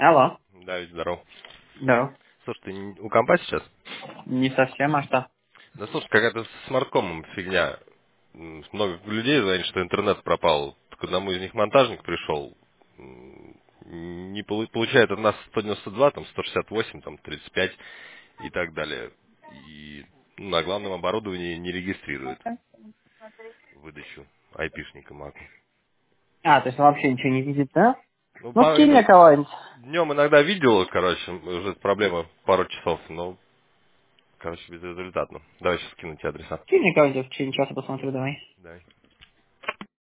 Алло. Да, ведь здоров. Да. Слушай, ты у компа сейчас? Не совсем, а что? Да слушай, какая-то с смарткомом фигня. Много людей звонит, что интернет пропал. К одному из них монтажник пришел. Не получает от нас 192, там 168, там 35 и так далее. И на главном оборудовании не регистрирует выдачу айпишника Маку. А, то есть он вообще ничего не видит, да? Ну, Ну, скинь мне кого-нибудь. днем иногда видел, короче, уже проблема пару часов, но, короче, безрезультатно. Давай сейчас скину тебе адреса. Скинь мне кого-нибудь в течение часа, посмотрю, давай. Давай.